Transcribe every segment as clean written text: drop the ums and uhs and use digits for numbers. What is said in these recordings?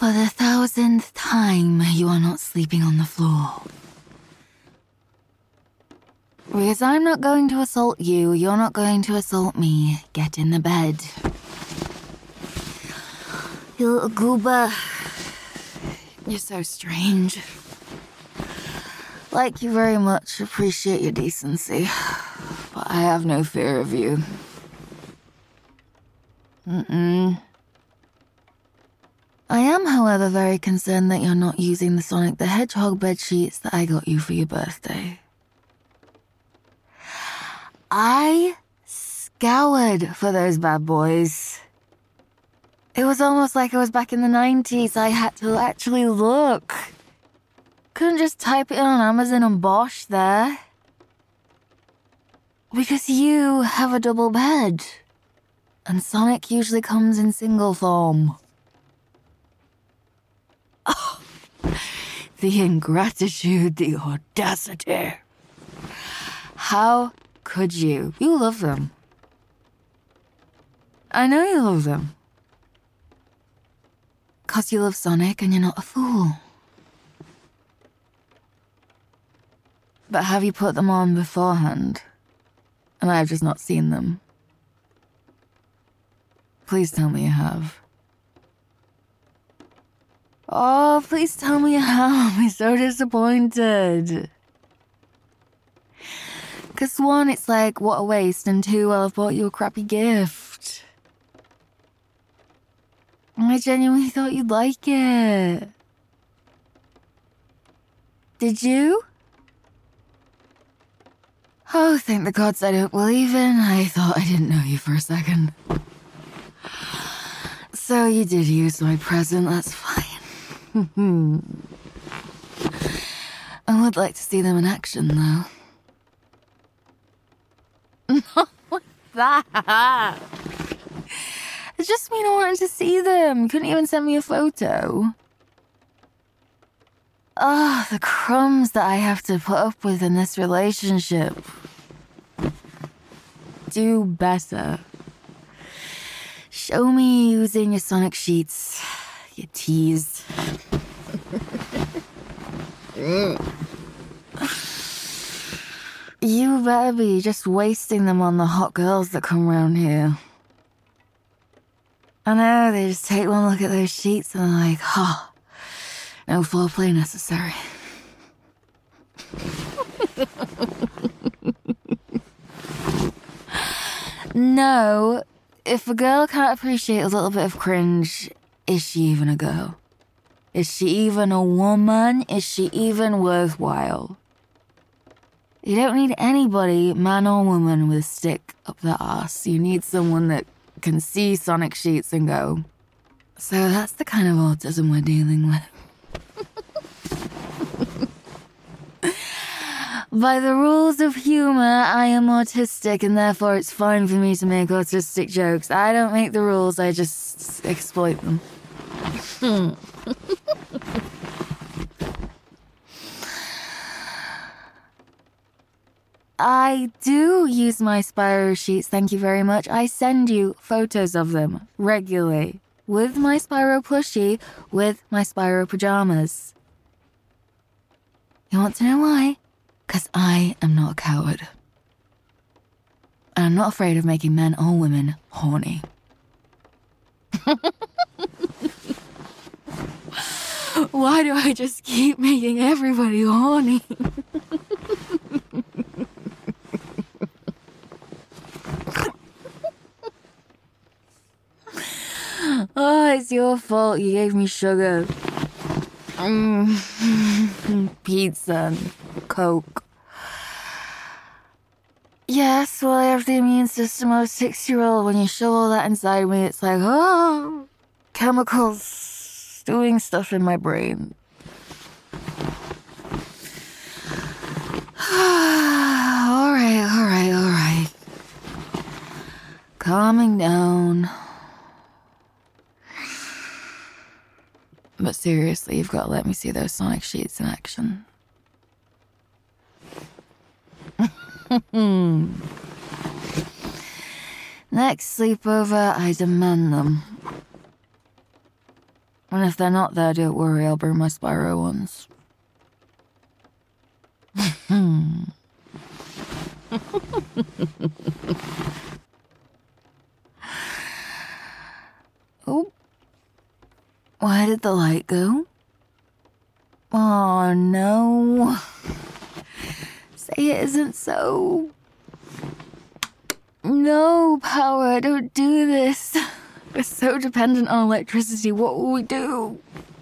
For the 1000th time, you are not sleeping on the floor. Because I'm not going to assault you, you're not going to assault me. Get in the bed. You little goober. You're so strange. Like you very much, appreciate your decency. But I have no fear of you. I am, however, very concerned that you're not using the Sonic the Hedgehog bedsheets that I got you for your birthday. I scoured for those bad boys. It was almost like I was back in the 90s. I had to actually look. Couldn't just type it in on Amazon and bosh there. Because you have a double bed. And Sonic usually comes in single form. Oh, the ingratitude, the audacity. How could you? You love them. I know you love them. 'Cause you love Sonic and you're not a fool. But have you put them on beforehand? And I've just not seen them. Please tell me you have. Oh, please tell me you have. I'm so disappointed. 'Cause one, it's like, what a waste. And two, well, I've bought you a crappy gift. I genuinely thought you'd like it. Did you? Oh, thank the gods I don't believe in. I thought I didn't know you for a second. So you did use my present, that's fine. I would like to see them in action, though. Not like that. It just mean I wanted to see them. You couldn't even send me a photo. Oh, the crumbs that I have to put up with in this relationship. Do better. Show me using your Sonic sheets. You tease. You better be just wasting them on the hot girls that come around here. I know, they just take one look at those sheets and they're like, huh, no foreplay necessary. No, if a girl can't appreciate a little bit of cringe, is she even a girl? Is she even a woman? Is she even worthwhile? You don't need anybody, man or woman, with a stick up their ass. You need someone that can see Sonic sheets and go, so that's the kind of autism we're dealing with. By the rules of humor, I am autistic and therefore it's fine for me to make autistic jokes. I don't make the rules, I just exploit them. I do use my Spyro sheets, thank you very much. I send you photos of them regularly. With my Spyro plushie, with my Spyro pajamas. You want to know why? 'Cause I am not a coward. And I'm not afraid of making men or women horny. Why do I just keep making everybody horny? Oh, it's your fault. You gave me sugar. Pizza and Coke. Yes, well, I have the immune system of a 6-year-old. When you shove all that inside me, it's like, oh, chemicals doing stuff in my brain. All right. Calming down. But seriously, you've got to let me see those Sonic sheets in action. Next sleepover, I demand them. And if they're not there, don't worry, I'll bring my Spyro ones. Oh. Where did the light go? Oh, no. Say it isn't so. No, Power, don't do this. We're so dependent on electricity. What will we do?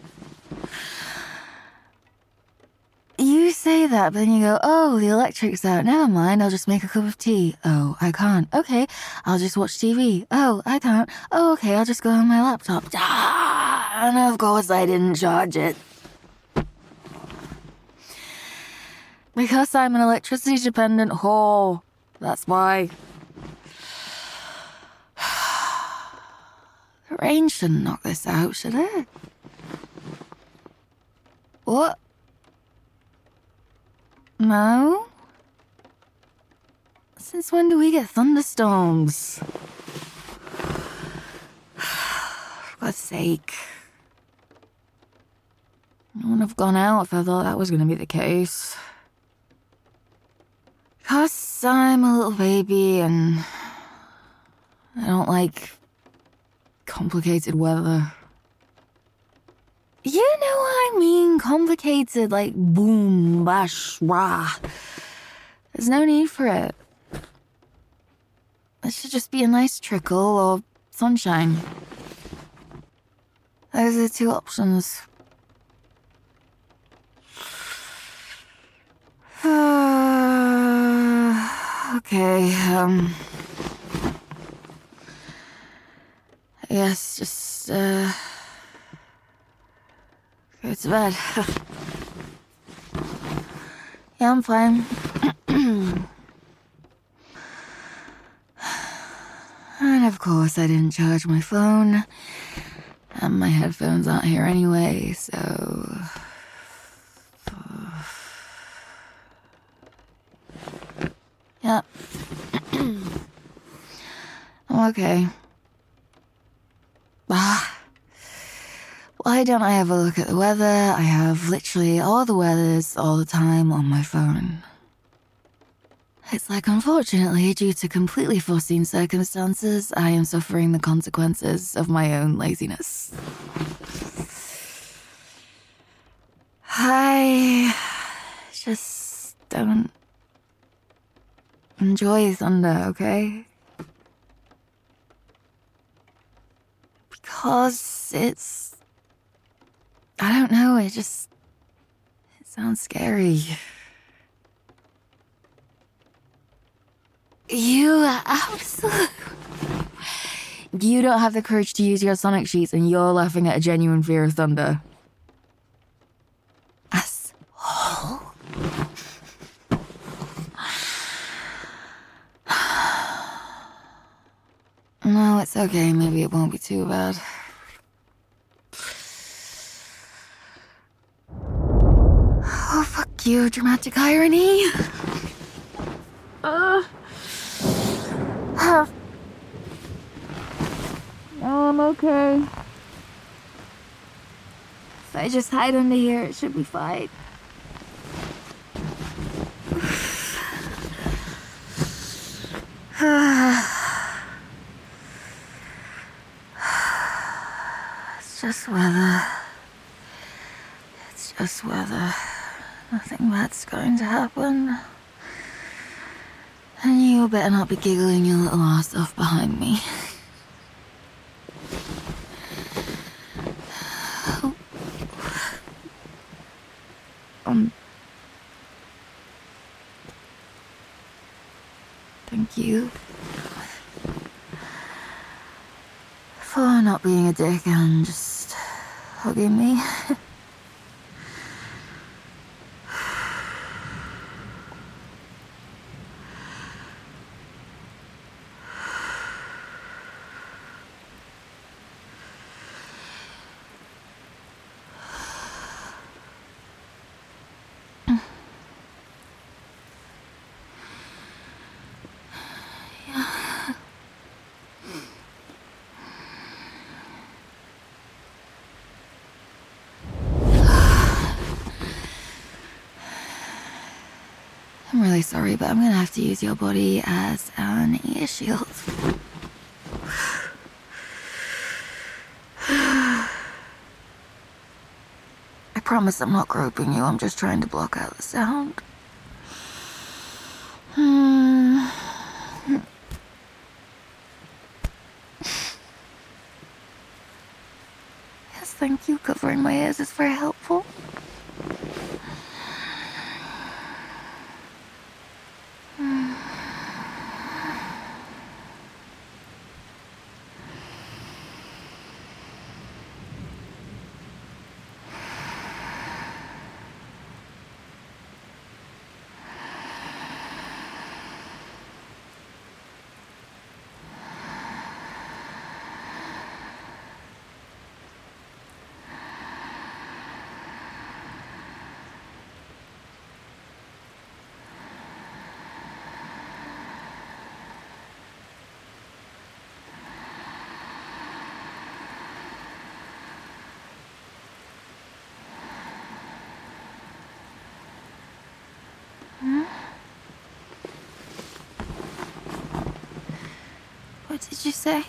You say that, but then you go, oh, the electric's out. Never mind, I'll just make a cup of tea. Oh, I can't. Okay, I'll just watch TV. Oh, I can't. Oh, okay, I'll just go on my laptop. Ah, and of course I didn't charge it. Because I'm an electricity-dependent whore. That's why. The rain shouldn't knock this out, should it? What? No? Since when do we get thunderstorms? For God's sake. I wouldn't have gone out if I thought that was going to be the case. Because I'm a little baby and I don't like complicated weather. You know what I mean? Complicated, like boom, bash, rah. There's no need for it. It should just be a nice trickle or sunshine. Those are the two options. Okay, I guess just, go to bed. Yeah, I'm fine. And of course I didn't charge my phone. And my headphones aren't here anyway, so... Yeah. I'm okay. Why don't I have a look at the weather? I have literally all the weathers all the time on my phone. It's like, unfortunately, due to completely foreseen circumstances, I am suffering the consequences of my own laziness. I just don't enjoy thunder, okay? Because it's... I don't know, it sounds scary. You absolutely... You don't have the courage to use your sonic sheets and you're laughing at a genuine fear of thunder. Asshole. No, it's okay. Maybe it won't be too bad. Oh, fuck you, dramatic irony. Oh, I'm okay. If I just hide under here, it should be fine. It's just weather. It's just weather. Nothing bad's going to happen. And you better not be giggling your little ass off behind me. Thank you for not being a dick and just hugging me. I'm really sorry, but I'm gonna have to use your body as an ear shield. I promise I'm not groping you, I'm just trying to block out the sound. Yes, thank you. Covering my ears is very helpful. What did you say?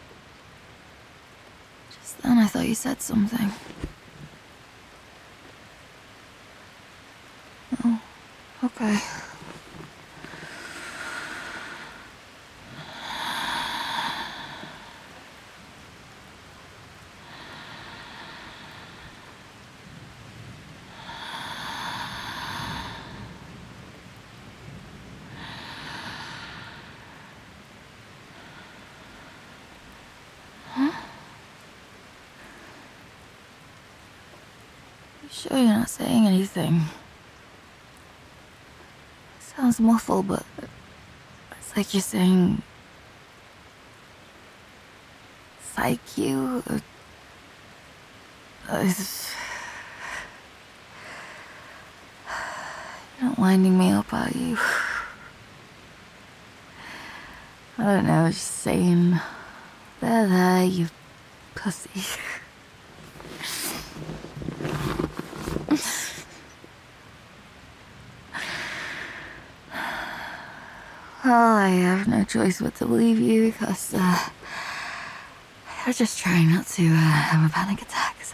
Just then I thought you said something. Oh, okay. You sure you're not saying anything? Sounds muffled, but it's like you're saying psych you. You're not winding me up, are you? I don't know, just saying. There, you pussy. Well, I have no choice but to believe you, because, you're just trying not to, have a panic attack, so...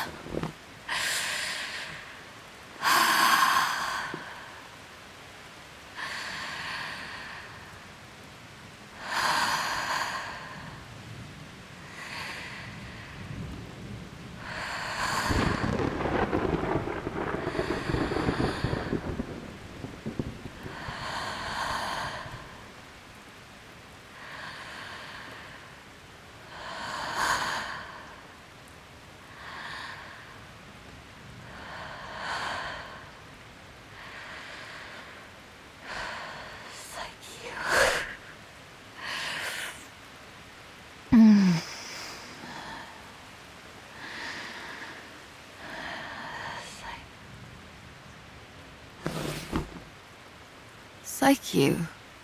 Psych you.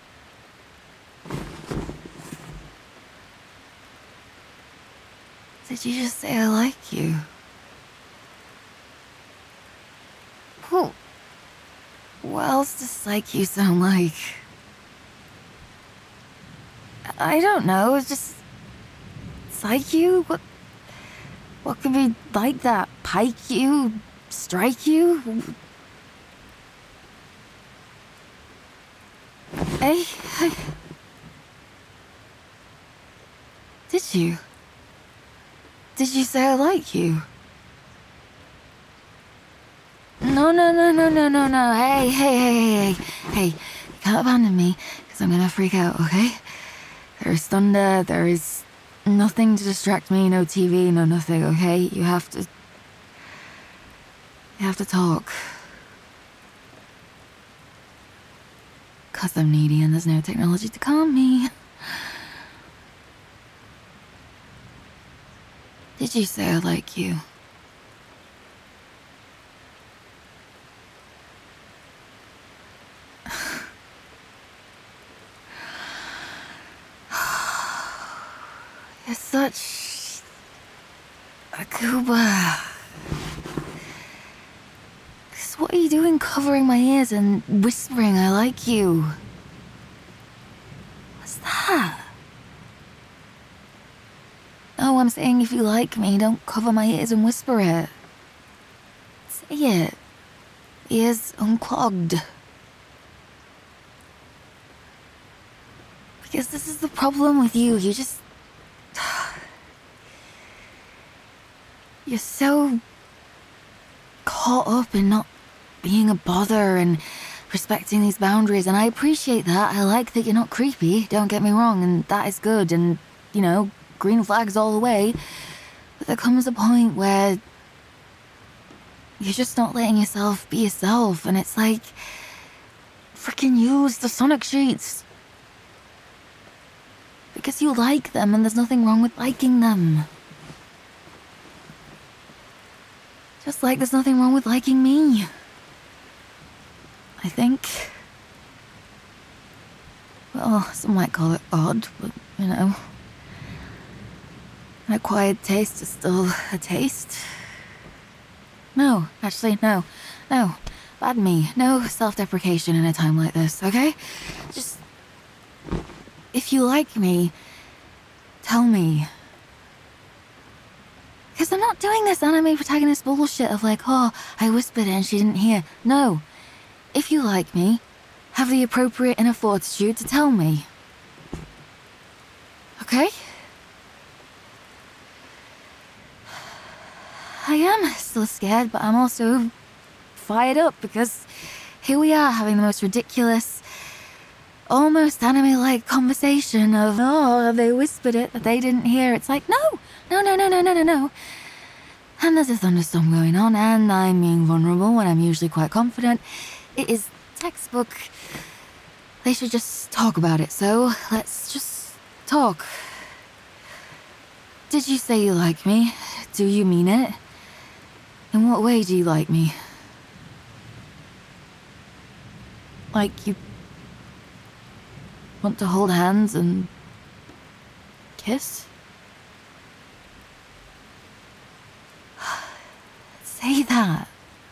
Did you just say I like you? Who? What else does psych you sound like? I don't know, it's just... Psych you? What could be like that? Pike you? Strike you? Hey? Did you? Did you say I like you? No. Hey, you can't abandon me, because I'm gonna freak out, okay? There is thunder, there is nothing to distract me, no TV, no nothing, okay? You have to talk. Because I'm needy and there's no technology to calm me. Did you say I like you? You're such a goober. This is what What are you doing covering my ears and whispering I like you? What's that? No, I'm saying if you like me, don't cover my ears and whisper it. Say it. Ears unclogged. Because this is the problem with you. You just... You're so caught up in not being a bother and respecting these boundaries, and I appreciate that. I like that you're not creepy, don't get me wrong, and that is good, and, you know, green flags all the way. But there comes a point where you're just not letting yourself be yourself, and it's like, freaking use the sonic sheets. Because you like them, and there's nothing wrong with liking them. Just like there's nothing wrong with liking me. I think. Well, some might call it odd, but, you know. An acquired taste is still a taste. No, actually, no. No. Bad me. No self-deprecation in a time like this, okay? Just... If you like me, tell me. Because I'm not doing this anime protagonist bullshit of like, oh, I whispered it and she didn't hear. No. If you like me, have the appropriate inner fortitude to tell me. Okay? I am still scared, but I'm also fired up because here we are having the most ridiculous, almost anime-like conversation of, oh, they whispered it, but they didn't hear. It's like, no. And there's a thunderstorm going on, and I'm being vulnerable when I'm usually quite confident. It is textbook. They should just talk about it, so let's just talk. Did you say you like me? Do you mean it? In what way do you like me? Like you want to hold hands and kiss? Say that.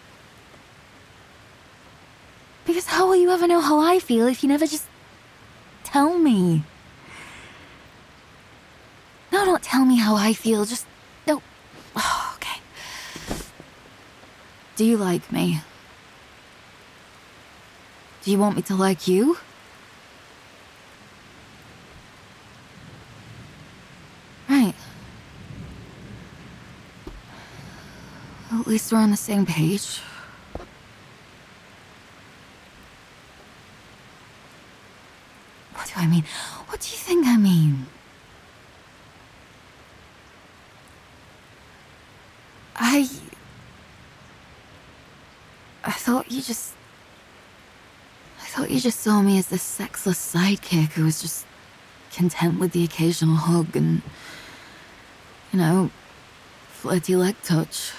Because how will you ever know how I feel if you never just tell me? No, don't tell me how I feel, just... No. Oh, okay. Do you like me? Do you want me to like you? Right. Well, at least we're on the same page. What do I mean? What do you think I mean? I thought you just saw me as this sexless sidekick who was just content with the occasional hug and, you know, flirty leg touch.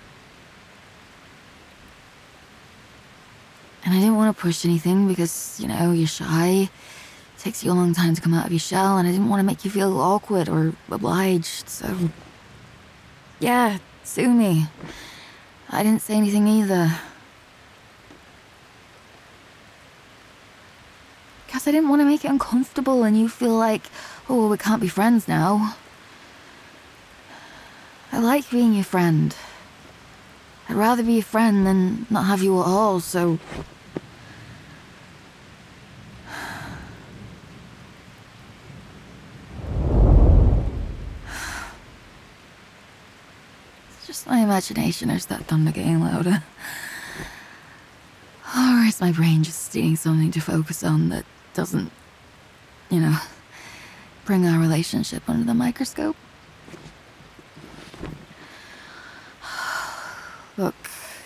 And I didn't want to push anything because, you know, you're shy. It takes you a long time to come out of your shell, and I didn't want to make you feel awkward or obliged, so... Yeah, sue me. I didn't say anything either. Because I didn't want to make it uncomfortable and you feel like, oh, we can't be friends now. I like being your friend. I'd rather be your friend than not have you at all, so... It's just my imagination, or is that thunder getting louder? Or is my brain just needing something to focus on that doesn't, you know, bring our relationship under the microscope? Look,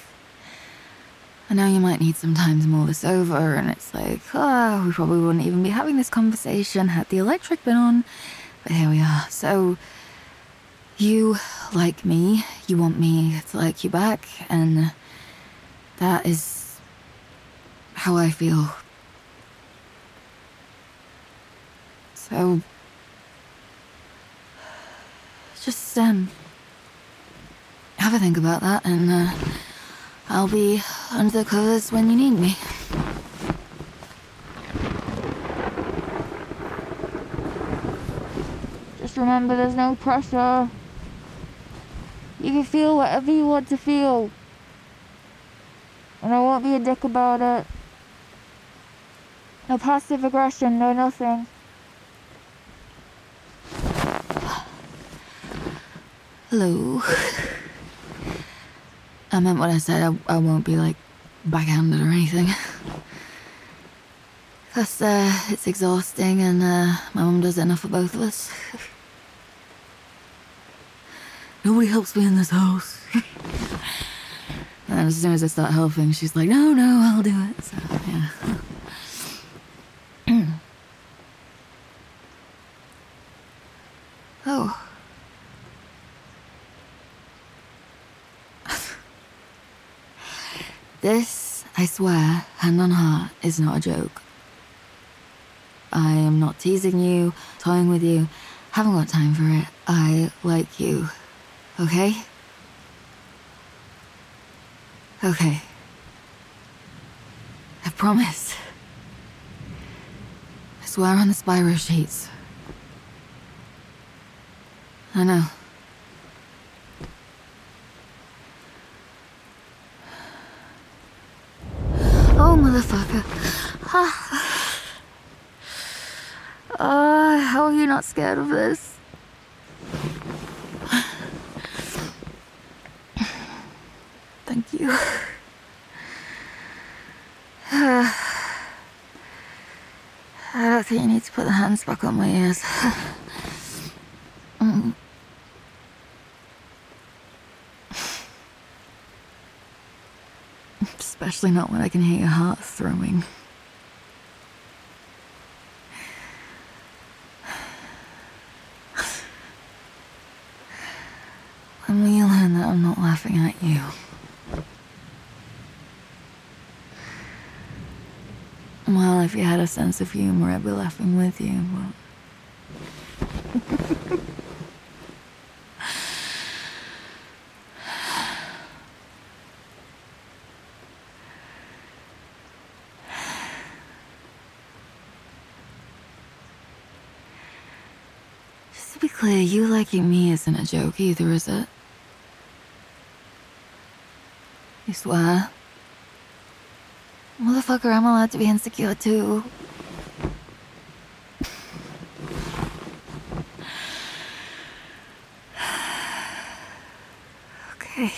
I know you might need some time to mull this over, and it's like, oh, we probably wouldn't even be having this conversation had the electric been on, but here we are. So, you like me, you want me to like you back, and that is how I feel. So, just, have a think about that, and, I'll be under the covers when you need me. Just remember, there's no pressure. You can feel whatever you want to feel. And I won't be a dick about it. No passive aggression, no nothing. Hello. I meant what I said. I won't be, like, backhanded or anything. Plus, it's exhausting and, my mum does enough for both of us. Nobody helps me in this house. And as soon as I start helping, she's like, no, I'll do it. So, yeah. Oh. This, I swear, hand on heart, is not a joke. I am not teasing you, toying with you. Haven't got time for it. I like you. Okay? Okay. I promise. I swear on the Spyro sheets. I know. Oh, motherfucker. How are you not scared of this? Thank you. I don't think you need to put the hands back on my ears. Especially not when I can hear your heart thrumming. When will you learn that I'm not laughing at you? Well, if you had a sense of humor, I'd be laughing with you, but... Just to be clear, you liking me isn't a joke either, is it? You swear? Motherfucker, I'm allowed to be insecure too. Okay.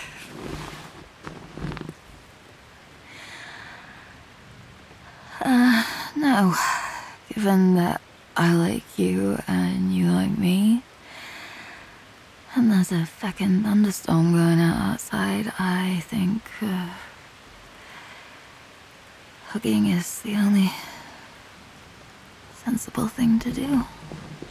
No. Given that I like you and you like me, and there's a fucking thunderstorm going out outside, I think, hugging is the only sensible thing to do.